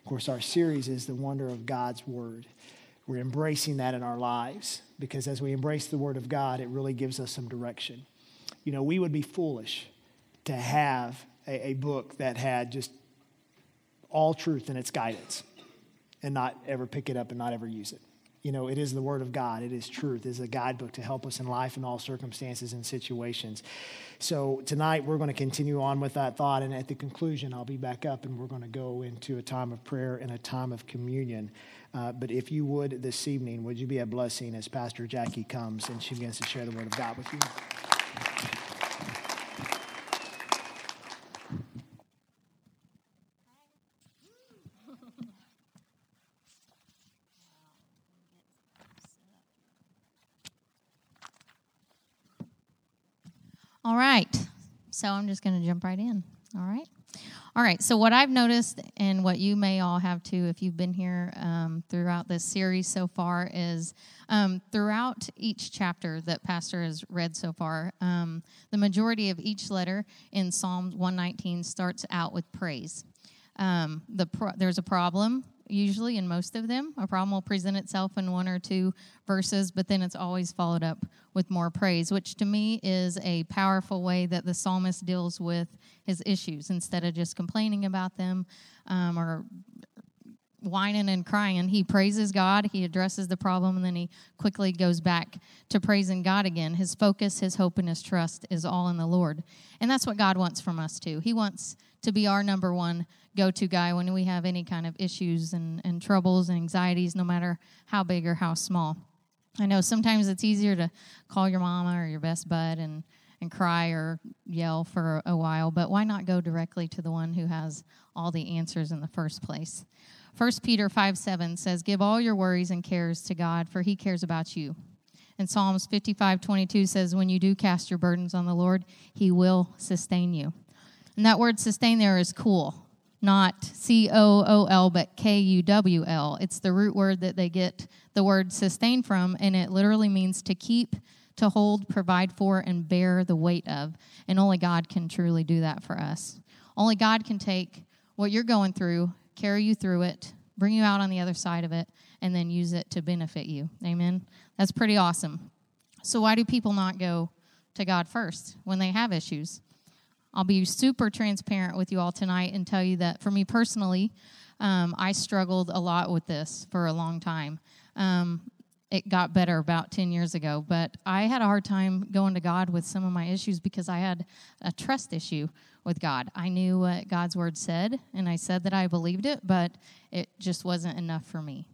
course, our series is The Wonder of God's Word. We're embracing that in our lives because as we embrace the Word of God, it really gives us some direction. You know, we would be foolish to have a book that had just all truth in its guidance and not ever pick it up and not ever use it. You know, it is the Word of God. It is truth. It is a guidebook to help us in life in all circumstances and situations. So tonight we're going to continue on with that thought, and at the conclusion I'll be back up and we're going to go into a time of prayer and a time of communion. But if you would this evening, would you be a blessing as Pastor Jackie comes and she begins to share the Word of God with you? All right, so I'm just going to jump right in, all right, so what I've noticed, and what you may all have too if you've been here throughout this series so far, is throughout each chapter that Pastor has read so far, the majority of each letter in Psalm 119 starts out with praise. There's a problem. Usually in most of them, a problem will present itself in one or two verses, but then it's always followed up with more praise, which to me is a powerful way that the psalmist deals with his issues. Instead of just complaining about them or whining and crying, he praises God, he addresses the problem, and then he quickly goes back to praising God again. His focus, his hope, and his trust is all in the Lord. And that's what God wants from us too. He wants to be our number one go-to guy when we have any kind of issues and troubles and anxieties, no matter how big or how small. I know sometimes it's easier to call your mama or your best bud and cry or yell for a while, but why not go directly to the one who has all the answers in the first place? 1 Peter 5:7 says, "Give all your worries and cares to God, for he cares about you." And Psalms 55:22 says, "When you do cast your burdens on the Lord, he will sustain you." And that word sustain there is cool. Not C-O-O-L, but K-U-W-L. It's the root word that they get the word sustain from, and it literally means to keep, to hold, provide for, and bear the weight of. And only God can truly do that for us. Only God can take what you're going through, carry you through it, bring you out on the other side of it, and then use it to benefit you. Amen? That's pretty awesome. So why do people not go to God first when they have issues? I'll be super transparent with you all tonight and tell you that for me personally, I struggled a lot with this for a long time. It got better about 10 years ago, but I had a hard time going to God with some of my issues because I had a trust issue with God. I knew what God's word said, and I said that I believed it, but it just wasn't enough for me.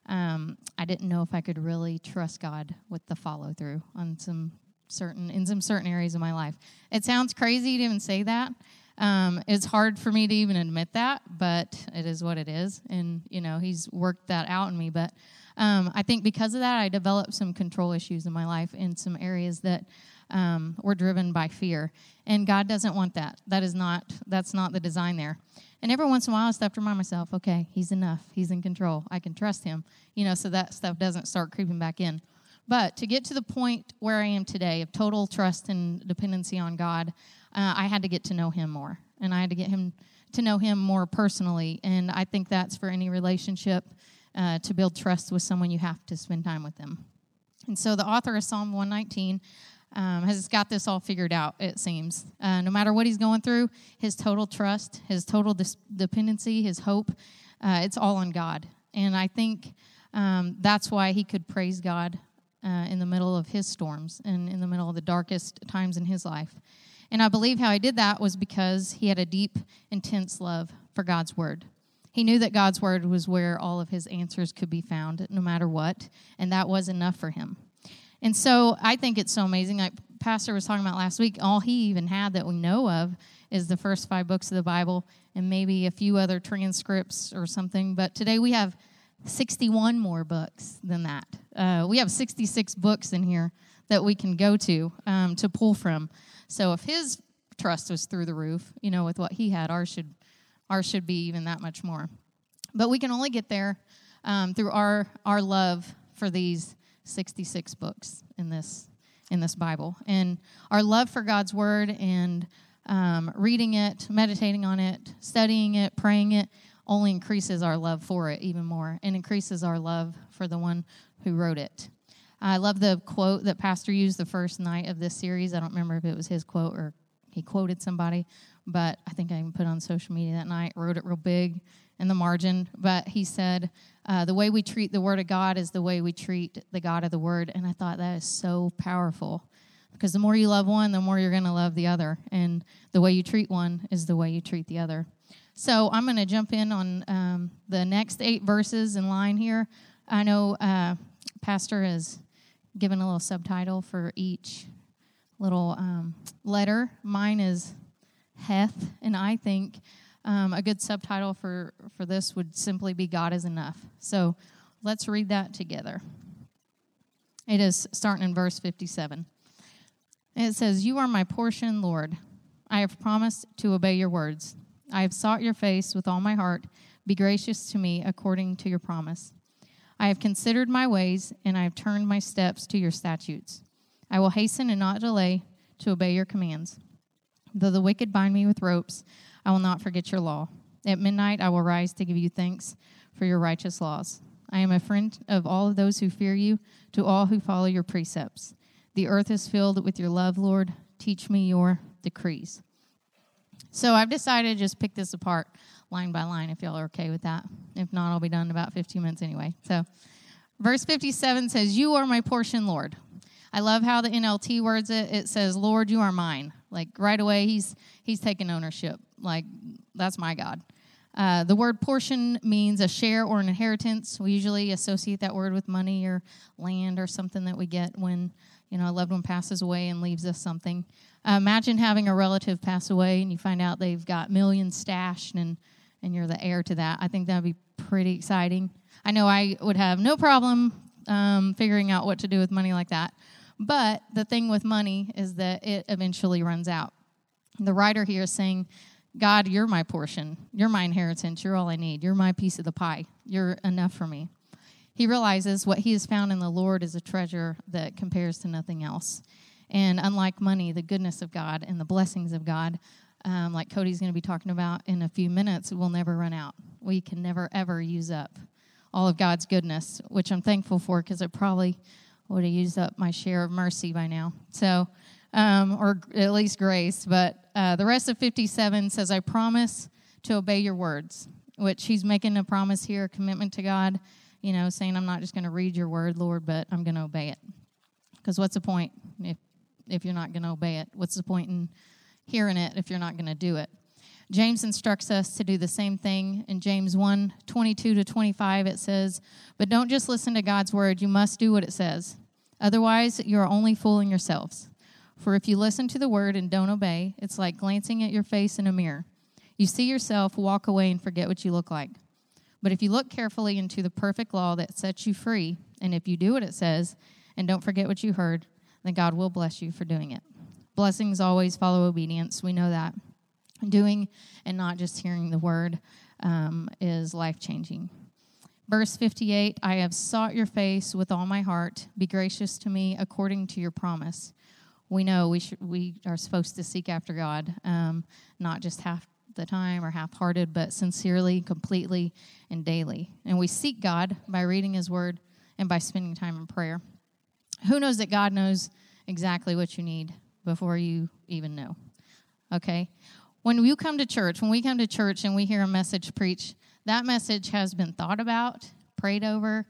I didn't know if I could really trust God with the follow-through on some certain areas of my life. It sounds crazy to even say that. It's hard for me to even admit that, but it is what it is. And, you know, he's worked that out in me. But I think because of that, I developed some control issues in my life in some areas that were driven by fear. And God doesn't want that. That's not the design there. And every once in a while, I just have to remind myself, okay, he's enough. He's in control. I can trust him. You know, so that stuff doesn't start creeping back in. But to get to the point where I am today of total trust and dependency on God, I had to get to know him more. And I had to get to know him more personally. And I think that's for any relationship. To build trust with someone, you have to spend time with them. And so the author of Psalm 119 has got this all figured out, it seems. No matter what he's going through, his total trust, his total dependency, his hope, it's all on God. And I think that's why he could praise God in the middle of his storms and in the middle of the darkest times in his life. And I believe how he did that was because he had a deep, intense love for God's word. He knew that God's word was where all of his answers could be found, no matter what, and that was enough for him. And so I think it's so amazing. Like Pastor was talking about last week, all he even had that we know of is the first 5 books of the Bible and maybe a few other transcripts or something. But today we have 61 more books than that. We have 66 books in here that we can go to pull from. So if his trust was through the roof, you know, with what he had, ours should be even that much more. But we can only get there through our love for these 66 books in this Bible. And our love for God's word and reading it, meditating on it, studying it, praying it, only increases our love for it even more and increases our love for the one who wrote it. I love the quote that Pastor used the first night of this series. I don't remember if it was his quote or he quoted somebody, but I think I even put it on social media that night, wrote it real big in the margin. But he said, the way we treat the Word of God is the way we treat the God of the Word. And I thought that is so powerful, because the more you love one, the more you're going to love the other. And the way you treat one is the way you treat the other. So I'm going to jump in on the next 8 verses in line here. I know Pastor has given a little subtitle for each little letter. Mine is Heth, and I think a good subtitle for this would simply be God is enough. So let's read that together. It is starting in verse 57. It says, "You are my portion, Lord. I have promised to obey your words. I have sought your face with all my heart. Be gracious to me according to your promise. I have considered my ways, and I have turned my steps to your statutes. I will hasten and not delay to obey your commands. Though the wicked bind me with ropes, I will not forget your law. At midnight I will rise to give you thanks for your righteous laws. I am a friend of all of those who fear you, to all who follow your precepts. The earth is filled with your love, Lord. Teach me your decrees." So I've decided to just pick this apart line by line, if y'all are okay with that. If not, I'll be done in about 15 minutes anyway. So verse 57 says, "You are my portion, Lord." I love how the NLT words it. It says, "Lord, you are mine." Like right away, he's taking ownership. Like, that's my God. The word portion means a share or an inheritance. We usually associate that word with money or land or something that we get when, a loved one passes away and leaves us something. Imagine having a relative pass away and you find out they've got millions stashed and you're the heir to that. I think that would be pretty exciting. I know I would have no problem figuring out what to do with money like that. But the thing with money is that it eventually runs out. The writer here is saying, God, you're my portion. You're my inheritance. You're all I need. You're my piece of the pie. You're enough for me. He realizes what he has found in the Lord is a treasure that compares to nothing else. And unlike money, the goodness of God and the blessings of God, like Cody's going to be talking about in a few minutes, will never run out. We can never, ever use up all of God's goodness, which I'm thankful for, because I probably would have used up my share of mercy by now. So, or at least grace. But the rest of 57 says, "I promise to obey your words," which he's making a promise here, a commitment to God, saying, I'm not just going to read your word, Lord, but I'm going to obey it. Because what's the point if you're not going to obey it? What's the point in hearing it if you're not going to do it? James instructs us to do the same thing. In James 1:22-25, it says, "But don't just listen to God's word. You must do what it says. Otherwise, you are only fooling yourselves. For if you listen to the word and don't obey, it's like glancing at your face in a mirror. You see yourself, walk away, and forget what you look like. But if you look carefully into the perfect law that sets you free, and if you do what it says and don't forget what you heard, then God will bless you for doing it." Blessings always follow obedience. We know that. Doing and not just hearing the word is life-changing. Verse 58, "I have sought your face with all my heart. Be gracious to me according to your promise." We know we are supposed to seek after God, not just half the time or half-hearted, but sincerely, completely, and daily. And we seek God by reading his word and by spending time in prayer. Who knows that God knows exactly what you need before you even know? Okay? When we come to church and we hear a message preached, that message has been thought about, prayed over,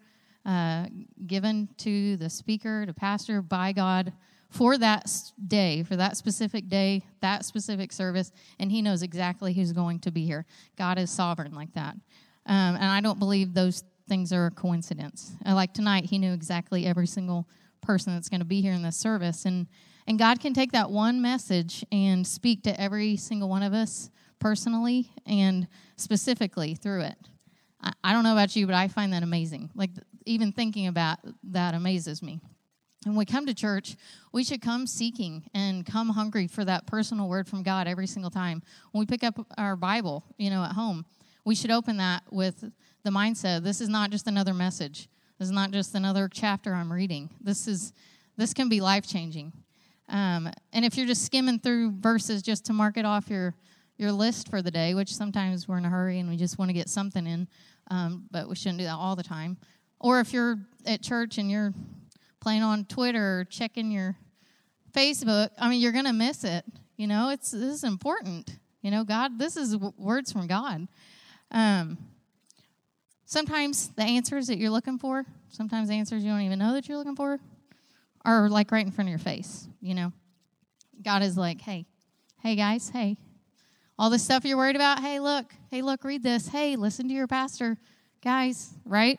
given to the speaker, the pastor, by God for that day, for that specific day, that specific service, and he knows exactly who's going to be here. God is sovereign like that. And I don't believe those things are a coincidence. Like tonight, he knew exactly every single person that's going to be here in this service. And God can take that one message and speak to every single one of us personally and specifically through it. I don't know about you, but I find that amazing. Like, even thinking about that amazes me. When we come to church, we should come seeking and come hungry for that personal word from God every single time. When we pick up our Bible, at home, we should open that with the mindset, this is not just another message. This is not just another chapter I'm reading. This can be life-changing. And if you're just skimming through verses just to mark it off your your list for the day, which sometimes we're in a hurry and we just want to get something in, but we shouldn't do that all the time. Or if you're at church and you're playing on Twitter or checking your Facebook, I mean, you're going to miss it. You know, this is important. You know, God, this is words from God. Sometimes the answers that you're looking for, sometimes the answers you don't even know that you're looking for, are like right in front of your face, you know. God is like, hey guys, hey. All this stuff you're worried about, hey, look, read this. Hey, listen to your pastor. Guys, right?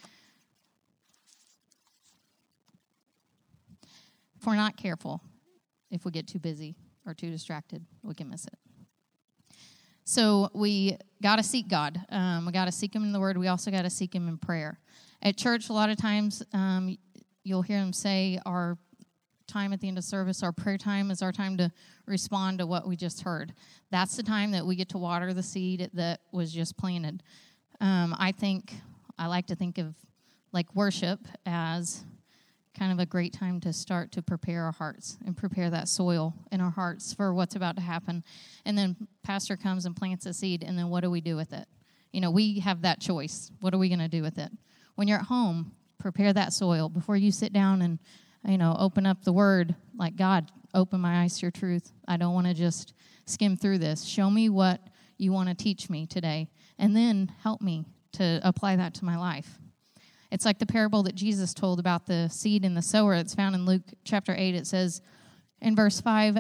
If we're not careful, if we get too busy or too distracted, we can miss it. So we got to seek God. We got to seek him in the Word. We also got to seek him in prayer. At church, a lot of times you'll hear them say our time at the end of service, our prayer time is our time to respond to what we just heard. That's the time that we get to water the seed that was just planted. I like to think of like worship as kind of a great time to start to prepare our hearts and prepare that soil in our hearts for what's about to happen. And then pastor comes and plants a seed, and then what do we do with it? You know, we have that choice. What are we going to do with it? When you're at home, prepare that soil before you sit down and, you know, open up the Word. Like, God, open my eyes to your truth. I don't want to just skim through this. Show me what you want to teach me today, and then help me to apply that to my life. It's like the parable that Jesus told about the seed and the sower. It's found in Luke chapter 8. It says in verse 5,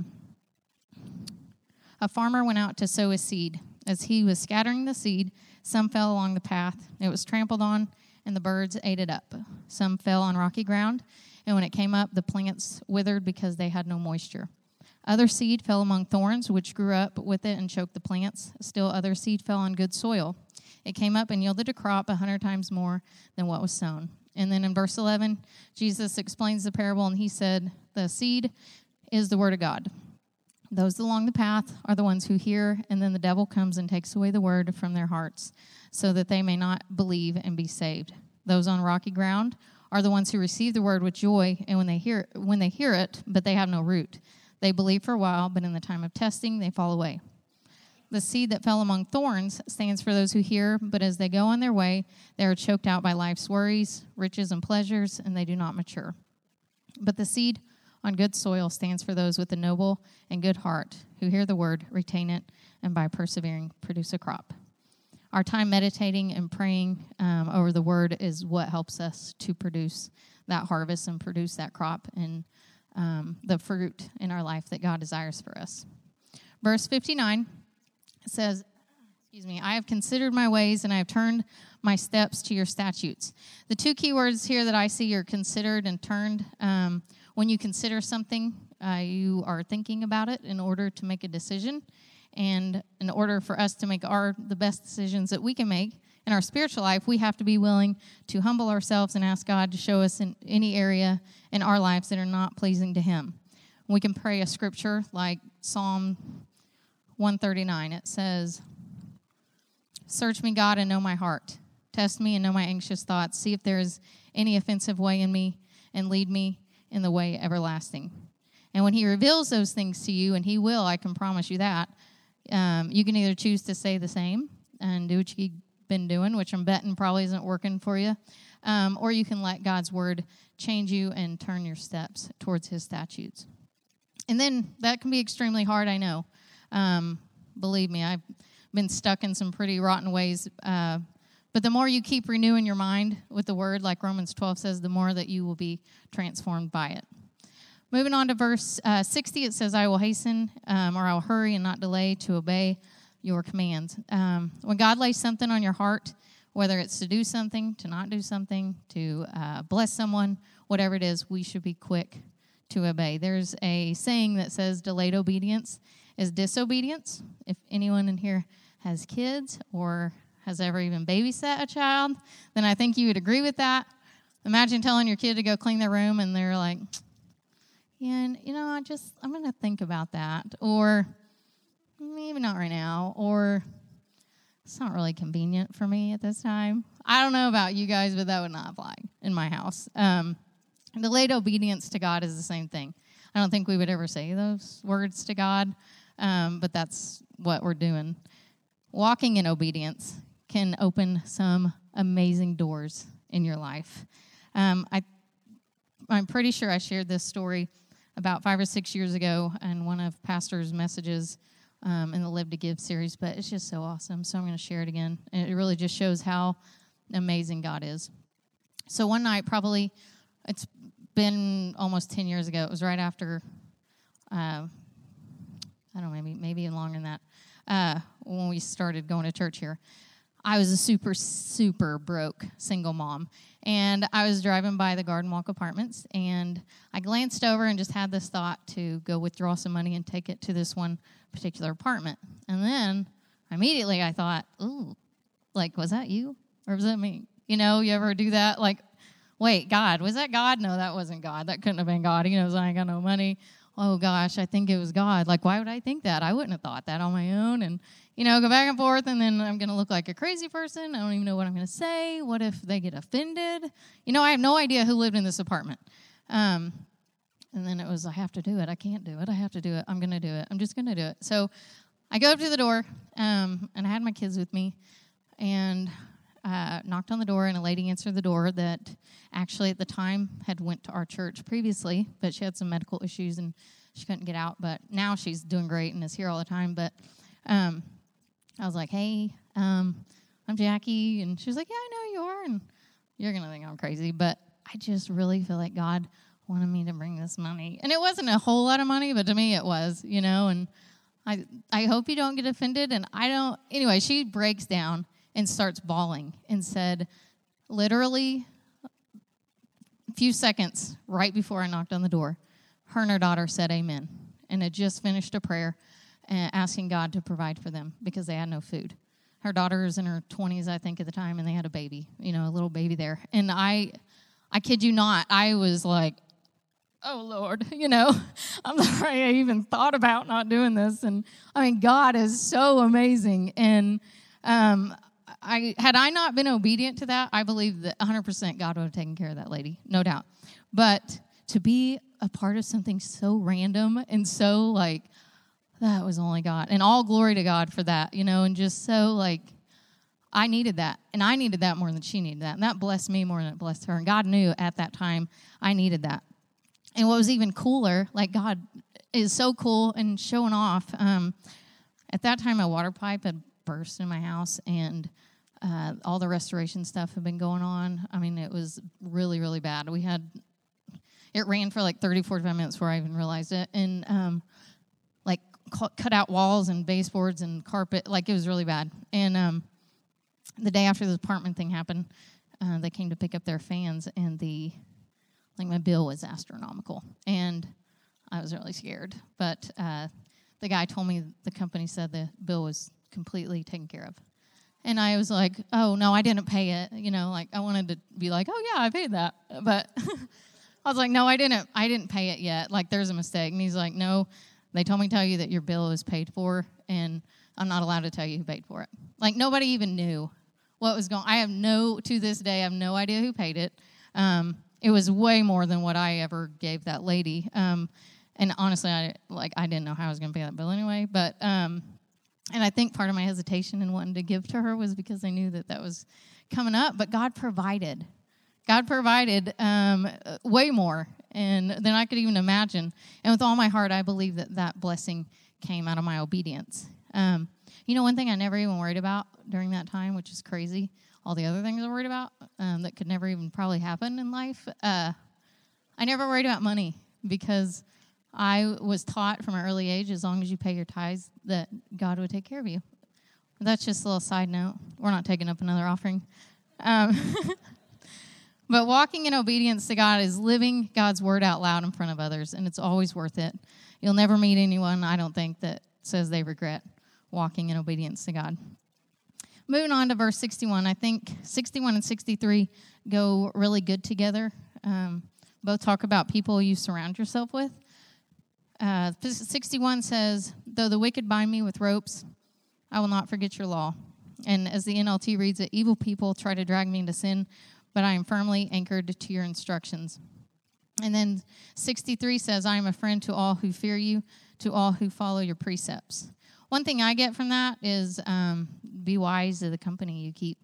a farmer went out to sow his seed. As he was scattering the seed, some fell along the path. It was trampled on, and the birds ate it up. Some fell on rocky ground, and when it came up, the plants withered because they had no moisture. Other seed fell among thorns, which grew up with it and choked the plants. Still other seed fell on good soil. It came up and yielded a crop 100 times more than what was sown. And then in verse 11, Jesus explains the parable, and he said, the seed is the word of God. Those along the path are the ones who hear, and then the devil comes and takes away the word from their hearts, so that they may not believe and be saved. Those on rocky ground are the ones who receive the word with joy, and when they hear it, but they have no root. They believe for a while, but in the time of testing, they fall away. The seed that fell among thorns stands for those who hear, but as they go on their way, they are choked out by life's worries, riches, and pleasures, and they do not mature. But the seed on good soil stands for those with a noble and good heart, who hear the word, retain it, and by persevering, produce a crop. Our time meditating and praying over the word is what helps us to produce that harvest and produce that crop and the fruit in our life that God desires for us. Verse 59 says, I have considered my ways, and I have turned my steps to your statutes. The two key words here that I see are considered and turned. When you consider something, you are thinking about it in order to make a decision. And in order for us to make the best decisions that we can make in our spiritual life, we have to be willing to humble ourselves and ask God to show us in any area in our lives that are not pleasing to him. We can pray a scripture like Psalm 139. It says, search me, God, and know my heart. Test me and know my anxious thoughts. See if there is any offensive way in me, and lead me in the way everlasting. And when he reveals those things to you, and he will, I can promise you that, you can either choose to say the same and do what you've been doing, which I'm betting probably isn't working for you, or you can let God's word change you and turn your steps towards his statutes. And then that can be extremely hard, I know. Believe me, I've been stuck in some pretty rotten ways. But the more you keep renewing your mind with the word, like Romans 12 says, the more that you will be transformed by it. Moving on to verse 60, it says, I will hasten or I will hurry and not delay to obey your commands. When God lays something on your heart, whether it's to do something, to not do something, to bless someone, whatever it is, we should be quick to obey. There's a saying that says delayed obedience is disobedience. If anyone in here has kids or has ever even babysat a child, then I think you would agree with that. Imagine telling your kid to go clean their room and they're like, yeah, you know, I'm going to think about that. Or maybe not right now. Or it's not really convenient for me at this time. I don't know about you guys, but that would not apply in my house. Delayed obedience to God is the same thing. I don't think we would ever say those words to God, but that's what we're doing. Walking in obedience can open some amazing doors in your life. I'm pretty sure I shared this story about 5 or 6 years ago in one of Pastor's messages in the Live to Give series, but it's just so awesome. So I'm going to share it again. And it really just shows how amazing God is. So one night, probably, it's been almost 10 years ago. It was right after, I don't know, maybe even longer than that, when we started going to church here. I was a super, super broke single mom. And I was driving by the Garden Walk Apartments, and I glanced over and just had this thought to go withdraw some money and take it to this one particular apartment. And then immediately I thought, ooh, like, was that you? Or was that me? You know, you ever do that? Like, wait, God, was that God? No, that wasn't God. That couldn't have been God. He knows I ain't got no money. Oh, gosh, I think it was God. Like, why would I think that? I wouldn't have thought that on my own. And, you know, go back and forth, and then I'm going to look like a crazy person. I don't even know what I'm going to say. What if they get offended? You know, I have no idea who lived in this apartment. And then it was, I have to do it. I can't do it. I have to do it. I'm going to do it. I'm just going to do it. So I go up to the door, and I had my kids with me, and knocked on the door, and a lady answered the door that actually at the time had went to our church previously, but she had some medical issues and she couldn't get out. But now she's doing great and is here all the time. But I was like, hey, I'm Jackie. And she was like, yeah, I know you are. And you're going to think I'm crazy. But I just really feel like God wanted me to bring this money. And it wasn't a whole lot of money, but to me it was, you know. And I hope you don't get offended. And I don't. Anyway, she breaks down and starts bawling and said, literally a few seconds right before I knocked on the door, her and her daughter said amen and had just finished a prayer asking God to provide for them because they had no food. Her daughter was in her 20s, I think, at the time, and they had a baby, you know, a little baby there. And I kid you not, I was like, oh, Lord, you know, I'm sorry I even thought about not doing this. And, I mean, God is so amazing. And had I not been obedient to that, I believe that 100% God would have taken care of that lady, no doubt. But to be a part of something so random and so, like, that was only God. And all glory to God for that, you know, and just so, like, I needed that. And I needed that more than she needed that. And that blessed me more than it blessed her. And God knew at that time I needed that. And what was even cooler, like, God is so cool and showing off. At that time, my water pipe had burst in my house, and all the restoration stuff had been going on. I mean, it was really, really bad. It ran for like 30, 45 minutes before I even realized it. And like cut out walls and baseboards and carpet. Like, it was really bad. And the day after the apartment thing happened, they came to pick up their fans, and my bill was astronomical. And I was really scared. But the guy told me the company said the bill was completely taken care of. And I was like, oh, no, I didn't pay it. You know, like, I wanted to be like, oh, yeah, I paid that. But I was like, no, I didn't pay it yet. Like, there's a mistake. And he's like, no, they told me to tell you that your bill is paid for, and I'm not allowed to tell you who paid for it. Like, nobody even knew what was going on. To this day, I have no idea who paid it. It was way more than what I ever gave that lady. And honestly, I didn't know how I was going to pay that bill anyway. But and I think part of my hesitation in wanting to give to her was because I knew that was coming up. But God provided. God provided way more than I could even imagine. And with all my heart, I believe that blessing came out of my obedience. You know, one thing I never even worried about during that time, which is crazy, all the other things I worried about that could never even probably happen in life, I never worried about money because I was taught from an early age, as long as you pay your tithes, that God would take care of you. That's just a little side note. We're not taking up another offering. But walking in obedience to God is living God's word out loud in front of others, and it's always worth it. You'll never meet anyone, I don't think, that says they regret walking in obedience to God. Moving on to verse 61, I think 61 and 63 go really good together. Both talk about people you surround yourself with. 61 says, though the wicked bind me with ropes, I will not forget your law. And as the NLT reads it, evil people try to drag me into sin, but I am firmly anchored to your instructions. And then 63 says, I am a friend to all who fear you, to all who follow your precepts. One thing I get from that is be wise to the company you keep.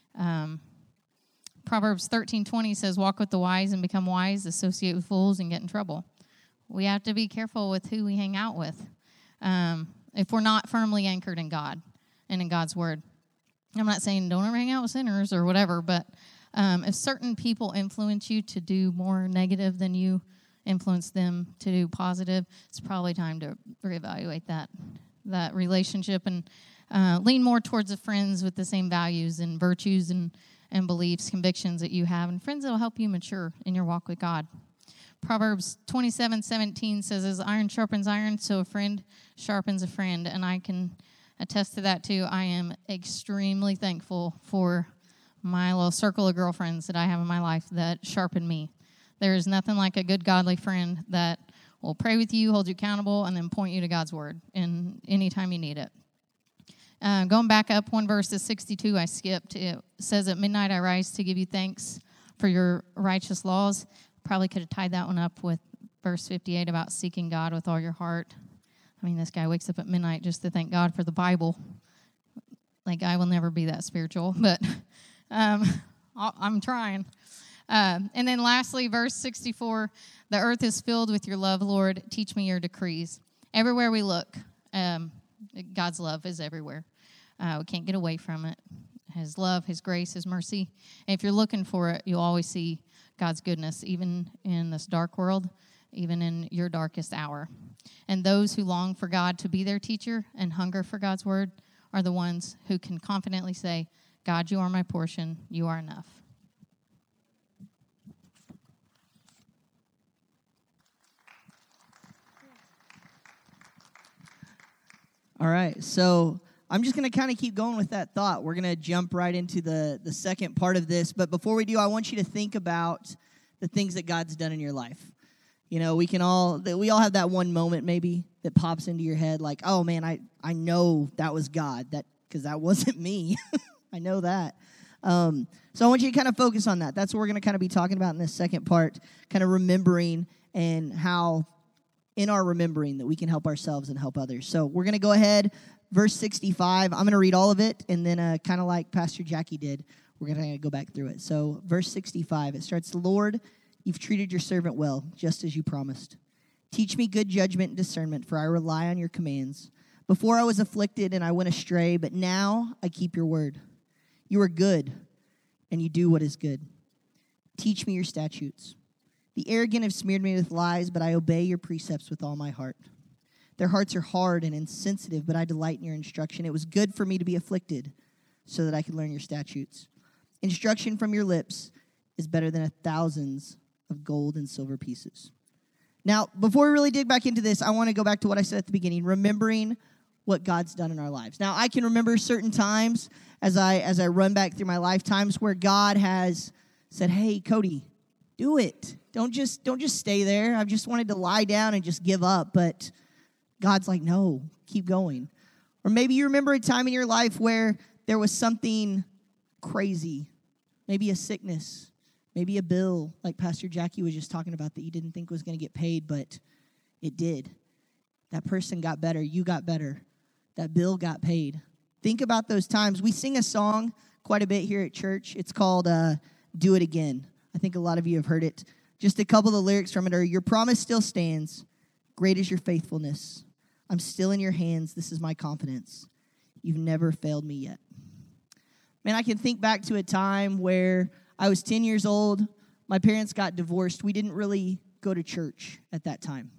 Proverbs 13:20 says, walk with the wise and become wise, associate with fools and get in trouble. We have to be careful with who we hang out with if we're not firmly anchored in God and in God's word. I'm not saying don't ever hang out with sinners or whatever, but if certain people influence you to do more negative than you influence them to do positive, it's probably time to reevaluate that relationship and lean more towards the friends with the same values and virtues and beliefs, convictions that you have, and friends that will help you mature in your walk with God. Proverbs 27:17 says, as iron sharpens iron, so a friend sharpens a friend. And I can attest to that too. I am extremely thankful for my little circle of girlfriends that I have in my life that sharpen me. There is nothing like a good godly friend that will pray with you, hold you accountable, and then point you to God's word in any time you need it. Going back up one verse to 62, I skipped. It says, at midnight I rise to give you thanks for your righteous laws. Probably could have tied that one up with verse 58 about seeking God with all your heart. I mean, this guy wakes up at midnight just to thank God for the Bible. Like, I will never be that spiritual, but I'm trying. And then lastly, verse 64, the earth is filled with your love, Lord. Teach me your decrees. Everywhere we look, God's love is everywhere. We can't get away from it. His love, His grace, His mercy. And if you're looking for it, you'll always see God's goodness, even in this dark world, even in your darkest hour. And those who long for God to be their teacher and hunger for God's word are the ones who can confidently say, God, you are my portion. You are enough. All right, so I'm just going to kind of keep going with that thought. We're going to jump right into the second part of this. But before we do, I want you to think about the things that God's done in your life. You know, we all have that one moment maybe that pops into your head like, oh, man, I know that was God, because that wasn't me. I know that. So I want you to kind of focus on that. That's what we're going to kind of be talking about in this second part, kind of remembering and how in our remembering that we can help ourselves and help others. So we're going to go ahead, verse 65. I'm going to read all of it, and then kind of like Pastor Jackie did, we're going to go back through it. So verse 65, it starts, Lord, you've treated your servant well, just as you promised. Teach me good judgment and discernment, for I rely on your commands. Before I was afflicted and I went astray, but now I keep your word. You are good, and you do what is good. Teach me your statutes. The arrogant have smeared me with lies, but I obey your precepts with all my heart. Their hearts are hard and insensitive, but I delight in your instruction. It was good for me to be afflicted so that I could learn your statutes. Instruction from your lips is better than 1,000 of gold and silver pieces. Now, before we really dig back into this, I want to go back to what I said at the beginning, remembering what God's done in our lives. Now, I can remember certain times as I run back through my lifetimes where God has said, hey, Cody, do it. Don't just stay there. I've just wanted to lie down and just give up. But God's like, no, keep going. Or maybe you remember a time in your life where there was something crazy, maybe a sickness, maybe a bill like Pastor Jackie was just talking about that you didn't think was going to get paid, but it did. That person got better. You got better. That bill got paid. Think about those times. We sing a song quite a bit here at church. It's called Do It Again. I think a lot of you have heard it. Just a couple of the lyrics from it are, your promise still stands. Great is your faithfulness. I'm still in your hands. This is my confidence. You've never failed me yet. Man, I can think back to a time where I was 10 years old. My parents got divorced. We didn't really go to church at that time.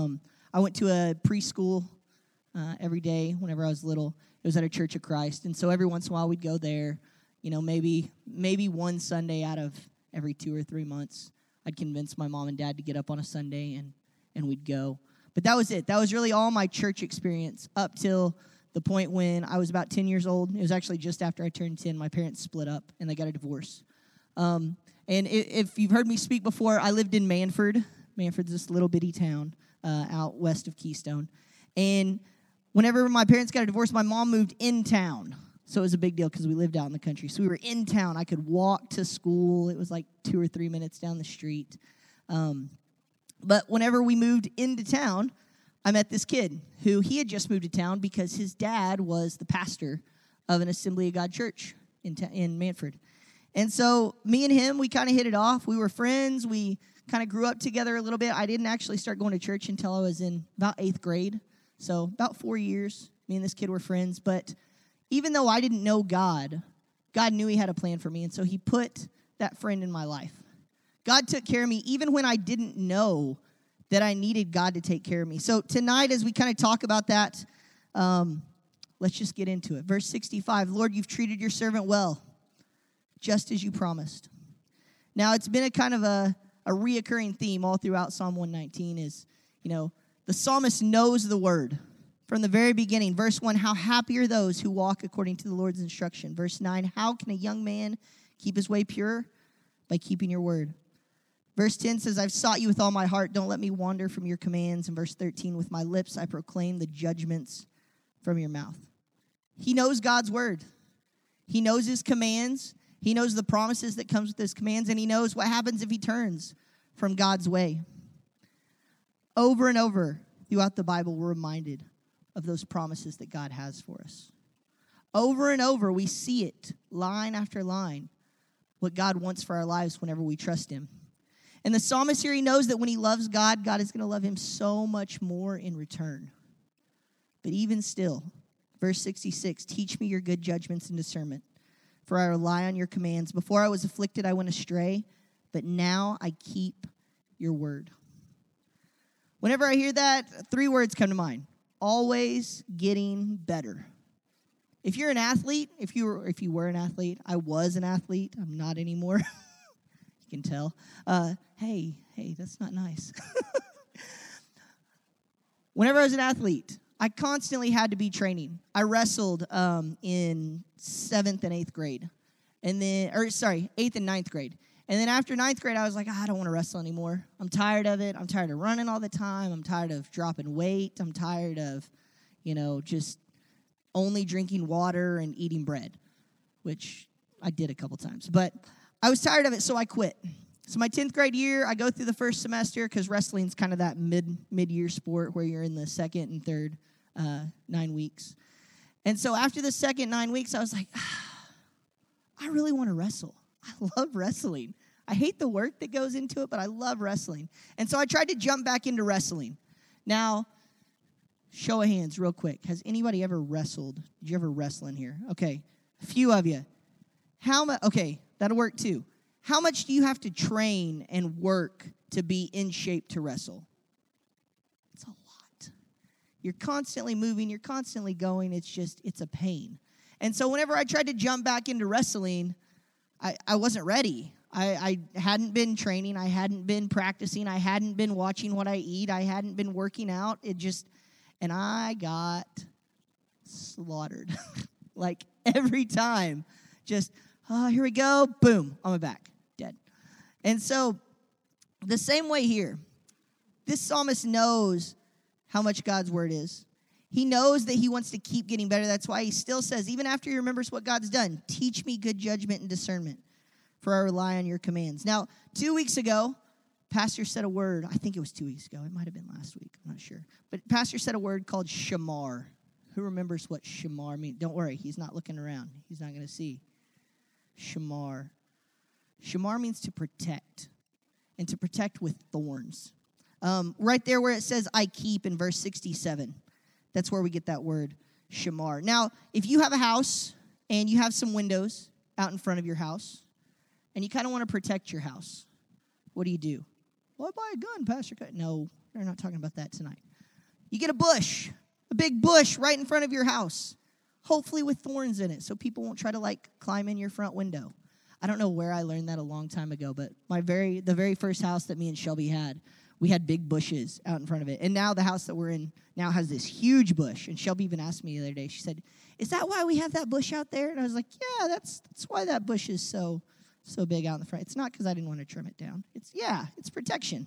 I went to a preschool every day whenever I was little. It was at a Church of Christ. And so every once in a while we'd go there. You know, maybe one Sunday out of every 2 or 3 months, I'd convince my mom and dad to get up on a Sunday and we'd go. But that was it. That was really all my church experience up till the point when I was about 10 years old. It was actually just after I turned 10. My parents split up and they got a divorce. And if you've heard me speak before, I lived in Manford. Manford's this little bitty town out west of Keystone. And whenever my parents got a divorce, my mom moved in town. So it was a big deal because we lived out in the country. So we were in town. I could walk to school. It was like 2 or 3 minutes down the street. But whenever we moved into town, I met this kid who he had just moved to town because his dad was the pastor of an Assembly of God church in Manford. And so me and him, we kind of hit it off. We were friends. We kind of grew up together a little bit. I didn't actually start going to church until I was in about 8th grade. So about 4 years, me and this kid were friends. But even though I didn't know God, God knew he had a plan for me. And so he put that friend in my life. God took care of me even when I didn't know that I needed God to take care of me. So tonight, as we kind of talk about that, let's just get into it. Verse 65, Lord, you've treated your servant well, just as you promised. Now, it's been a kind of a reoccurring theme all throughout Psalm 119 is, the psalmist knows the word. From the very beginning, verse 1, how happy are those who walk according to the Lord's instruction. Verse 9, how can a young man keep his way pure? By keeping your word. Verse 10 says, I've sought you with all my heart. Don't let me wander from your commands. And verse 13, with my lips I proclaim the judgments from your mouth. He knows God's word. He knows his commands. He knows the promises that comes with his commands. And he knows what happens if he turns from God's way. Over and over throughout the Bible, we're reminded of those promises that God has for us. Over and over, we see it, line after line, what God wants for our lives whenever we trust him. And the psalmist here, he knows that when he loves God, God is going to love him so much more in return. But even still, verse 66, teach me your good judgments and discernment, for I rely on your commands. Before I was afflicted, I went astray, but now I keep your word. Whenever I hear that, 3 words come to mind. Always getting better. If you're an athlete, if you were an athlete, I was an athlete. I'm not anymore. You can tell. Hey, that's not nice. Whenever I was an athlete, I constantly had to be training. I wrestled in 7th and 8th grade. 8th and 9th grade. And then after 9th grade, I was like, I don't want to wrestle anymore. I'm tired of it. I'm tired of running all the time. I'm tired of dropping weight. I'm tired of, just only drinking water and eating bread, which I did a couple times. But I was tired of it, so I quit. So my 10th grade year, I go through the first semester because wrestling's kind of that mid-year sport where you're in the second and third 9 weeks. And so after the second 9 weeks, I was like, I really want to wrestle. I love wrestling. I hate the work that goes into it, but I love wrestling. And so I tried to jump back into wrestling. Now, show of hands real quick. Has anybody ever wrestled? Did you ever wrestle in here? Okay, a few of you. Okay, that'll work too. How much do you have to train and work to be in shape to wrestle? It's a lot. You're constantly moving. You're constantly going. It's a pain. And so whenever I tried to jump back into wrestling, I wasn't ready. I hadn't been training. I hadn't been practicing. I hadn't been watching what I eat. I hadn't been working out. And I got slaughtered. Like every time. Here we go. Boom, on my back. Dead. And so the same way here. This psalmist knows how much God's word is. He knows that he wants to keep getting better. That's why he still says, even after he remembers what God's done, teach me good judgment and discernment, for I rely on your commands. Now, 2 weeks ago, Pastor said a word. I think it was 2 weeks ago. It might have been last week. I'm not sure. But Pastor said a word called shamar. Who remembers what shamar means? Don't worry. He's not looking around. He's not going to see. Shamar. Shamar means to protect, and to protect with thorns. Right there where it says, I keep in verse 67. That's where we get that word, shamar. Now, if you have a house and you have some windows out in front of your house, and you kind of want to protect your house, what do? Well, I buy a gun, Pastor. No, we're not talking about that tonight. You get a big bush right in front of your house, hopefully with thorns in it, so people won't try to climb in your front window. I don't know where I learned that a long time ago, but the very first house that me and Shelby had, we had big bushes out in front of it. And now the house that we're in now has this huge bush. And Shelby even asked me the other day, she said, is that why we have that bush out there? And I was like, yeah, that's why that bush is so big out in the front. It's not because I didn't want to trim it down. It's protection.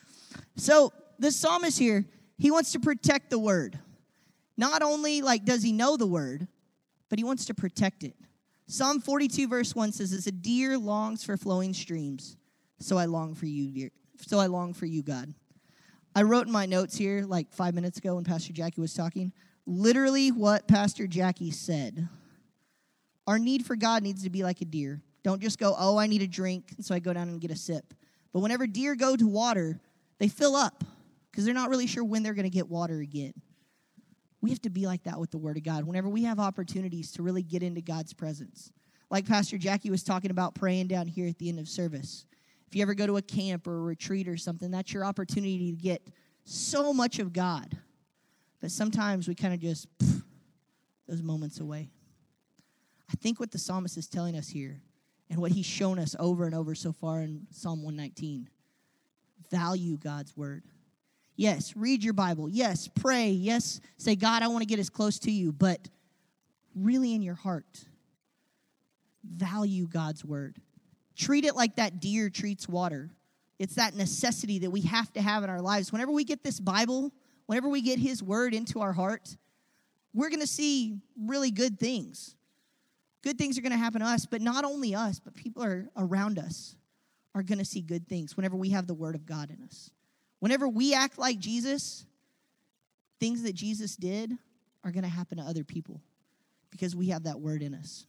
So the psalmist here, he wants to protect the word. Not only does he know the word, but he wants to protect it. Psalm 42 verse 1 says, as a deer longs for flowing streams, so I long for you, God. I wrote in my notes here like 5 minutes ago when Pastor Jackie was talking, literally what Pastor Jackie said. Our need for God needs to be like a deer. Don't just go, oh, I need a drink, so I go down and get a sip. But whenever deer go to water, they fill up because they're not really sure when they're going to get water again. We have to be like that with the Word of God. Whenever we have opportunities to really get into God's presence. Like Pastor Jackie was talking about praying down here at the end of service. If you ever go to a camp or a retreat or something, that's your opportunity to get so much of God. But sometimes we kind of just those moments away. I think what the psalmist is telling us here, and what he's shown us over and over so far in Psalm 119, value God's word. Yes, read your Bible. Yes, pray. Yes, say, God, I want to get as close to you. But really in your heart, value God's word. Treat it like that deer treats water. It's that necessity that we have to have in our lives. Whenever we get this Bible, whenever we get his word into our heart, we're going to see really good things. Good things are going to happen to us, but not only us, but people are around us are going to see good things whenever we have the word of God in us. Whenever we act like Jesus, things that Jesus did are going to happen to other people because we have that word in us.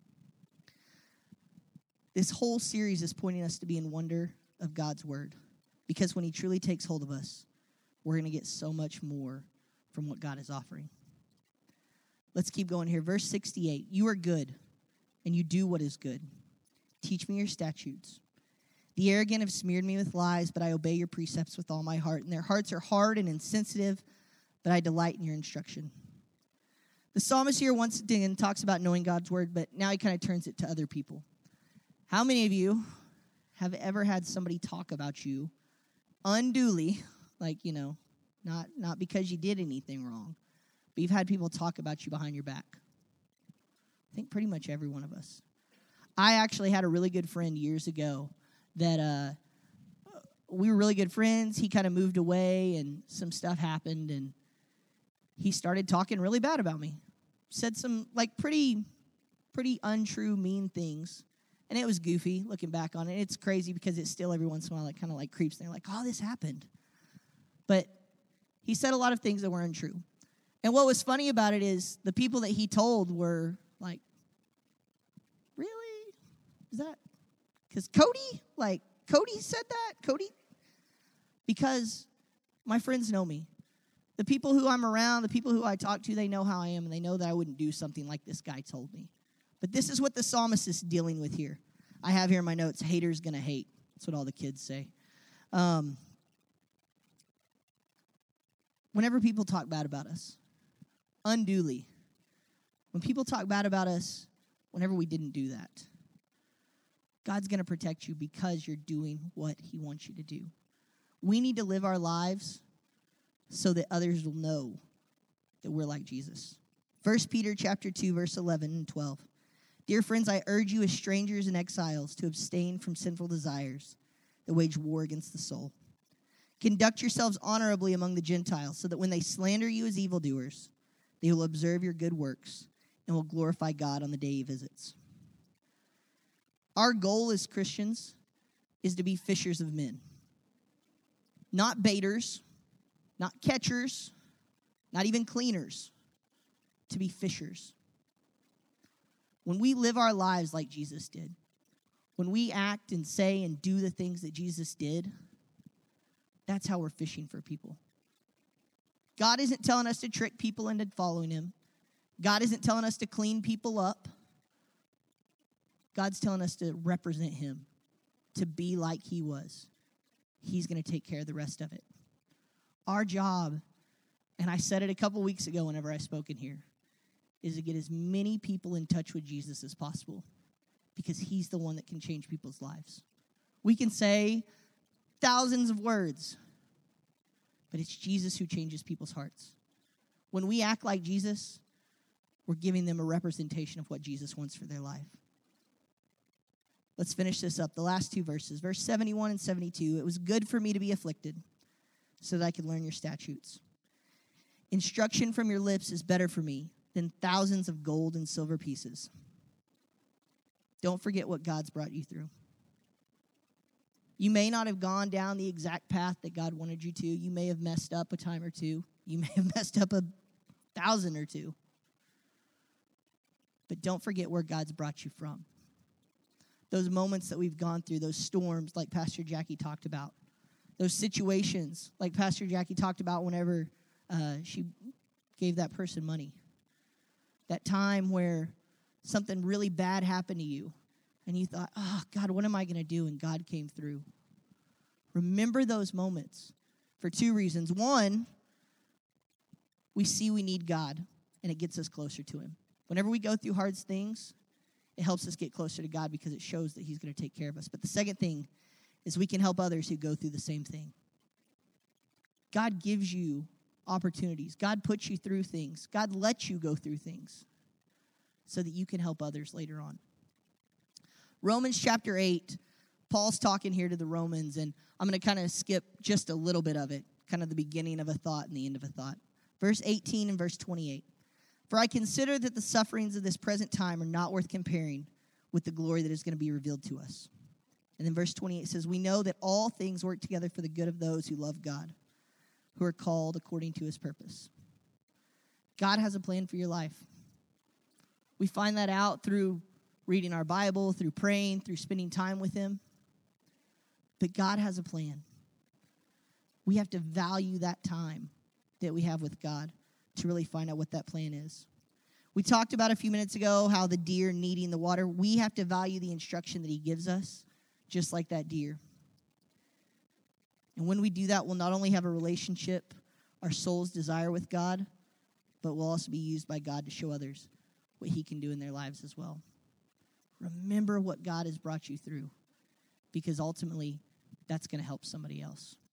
This whole series is pointing us to be in wonder of God's word because when he truly takes hold of us, we're going to get so much more from what God is offering. Let's keep going here. Verse 68, you are good, and you do what is good. Teach me your statutes. The arrogant have smeared me with lies, but I obey your precepts with all my heart. And their hearts are hard and insensitive, but I delight in your instruction. The psalmist here once again talks about knowing God's word, but now he kind of turns it to other people. How many of you have ever had somebody talk about you unduly, like, not because you did anything wrong, but you've had people talk about you behind your back? I think pretty much every one of us. I actually had a really good friend years ago that we were really good friends. He kind of moved away, and some stuff happened, and he started talking really bad about me. Said some, pretty untrue, mean things. And it was goofy looking back on it. It's crazy because it still every once in a while kind of creeps in there, oh, this happened. But he said a lot of things that were untrue. And what was funny about it is the people that he told were like, really? Is that? Because Cody said that? Cody? Because my friends know me. The people who I'm around, the people who I talk to, they know how I am, and they know that I wouldn't do something like this guy told me. But this is what the psalmist is dealing with here. I have here in my notes, haters gonna hate. That's what all the kids say. Whenever people talk bad about us, unduly, when people talk bad about us, whenever we didn't do that, God's gonna protect you because you're doing what he wants you to do. We need to live our lives so that others will know that we're like Jesus. 1 Peter chapter 2, verse 11 and 12. Dear friends, I urge you as strangers and exiles to abstain from sinful desires that wage war against the soul. Conduct yourselves honorably among the Gentiles, so that when they slander you as evildoers, they will observe your good works and will glorify God on the day he visits. Our goal as Christians is to be fishers of men. Not baiters, not catchers, not even cleaners. To be fishers. When we live our lives like Jesus did, when we act and say and do the things that Jesus did, that's how we're fishing for people. God isn't telling us to trick people into following him. God isn't telling us to clean people up. God's telling us to represent him, to be like he was. He's going to take care of the rest of it. Our job, and I said it a couple weeks ago whenever I spoke in here, is to get as many people in touch with Jesus as possible because he's the one that can change people's lives. We can say thousands of words, but it's Jesus who changes people's hearts. When we act like Jesus, we're giving them a representation of what Jesus wants for their life. Let's finish this up. The last two verses, verse 71 and 72. It was good for me to be afflicted so that I could learn your statutes. Instruction from your lips is better for me than thousands of gold and silver pieces. Don't forget what God's brought you through. You may not have gone down the exact path that God wanted you to. You may have messed up a time or two. You may have messed up 1,000 or two. But don't forget where God's brought you from. Those moments that we've gone through, those storms like Pastor Jackie talked about, those situations like Pastor Jackie talked about whenever she gave that person money. That time where something really bad happened to you and you thought, oh, God, what am I going to do? And God came through. Remember those moments for 2 reasons. One, we see we need God, and it gets us closer to him. Whenever we go through hard things, it helps us get closer to God because it shows that he's going to take care of us. But the second thing is we can help others who go through the same thing. God gives you opportunities. God puts you through things. God lets you go through things so that you can help others later on. Romans chapter 8, Paul's talking here to the Romans, and I'm going to kind of skip just a little bit of it, kind of the beginning of a thought and the end of a thought. Verse 18 and verse 28. For I consider that the sufferings of this present time are not worth comparing with the glory that is going to be revealed to us. And then verse 28 says, we know that all things work together for the good of those who love God, who are called according to his purpose. God has a plan for your life. We find that out through reading our Bible, through praying, through spending time with him. But God has a plan. We have to value that time that we have with God to really find out what that plan is. We talked about a few minutes ago how the deer needing the water, we have to value the instruction that he gives us, just like that deer. And when we do that, we'll not only have a relationship, our soul's desire with God, but we'll also be used by God to show others what he can do in their lives as well. Remember what God has brought you through, because ultimately, that's going to help somebody else.